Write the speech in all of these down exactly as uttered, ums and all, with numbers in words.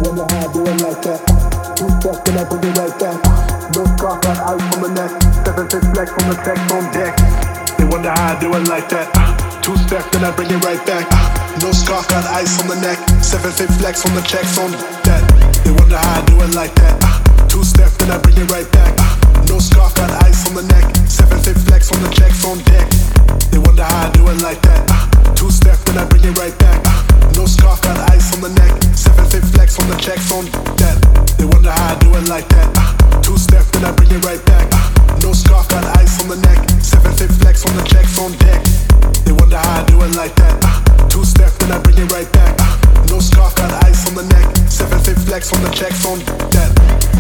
wonder how I do it like that. Two steps and I bring it right back. No scarf, got ice on the neck. Seven fifth flex on the text on deck. They wonder how I do it like that. Two steps and I bring it right back. No scarf, got ice on the neck. Seven fifth flex on the checks on that. They wonder how I do it like that. Two steps and I bring it right back. No scarf, got ice on the neck. Seven fifth flex on the checks on deck. They wonder how I do it like that. Two steps and I bring it right back. No scarf, got ice on the neck. Seven fifth flex on the checks on that. They wonder how I do it like that. Two steps and I bring it right back. No scarf, got ice on the neck. Seven fifth flex on the checks on deck. They wonder how I do it like that. Two steps and I bring it right back. No scarf, got ice on the neck. Seven fifth flex on the checks on that.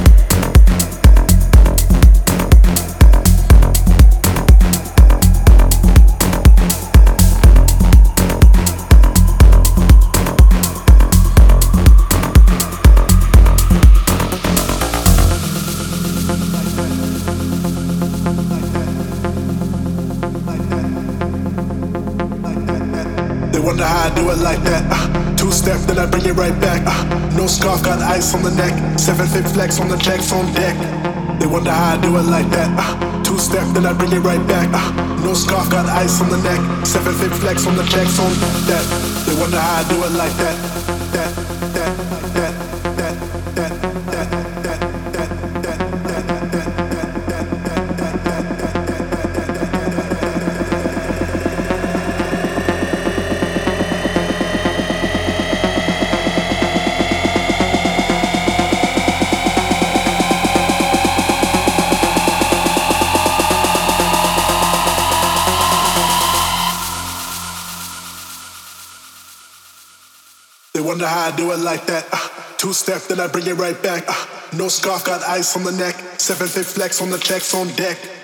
They wonder how I do it like that. Uh, two step, then I bring it right back. Uh, no scarf, got ice on the neck. Seven fifth flex on the checks on deck. They wonder how I do it like that. Uh, two step, then I bring it right back. Uh, no scarf, got ice on the neck. Seven fifth flex on the checks on that. They wonder how I do it like that. That, that, that, that, that, that, that, that, They wonder how I do it like that. Uh, two step, then I bring it right back. Uh, no scarf, got ice on the neck. Seven fifth flex on the checks on deck.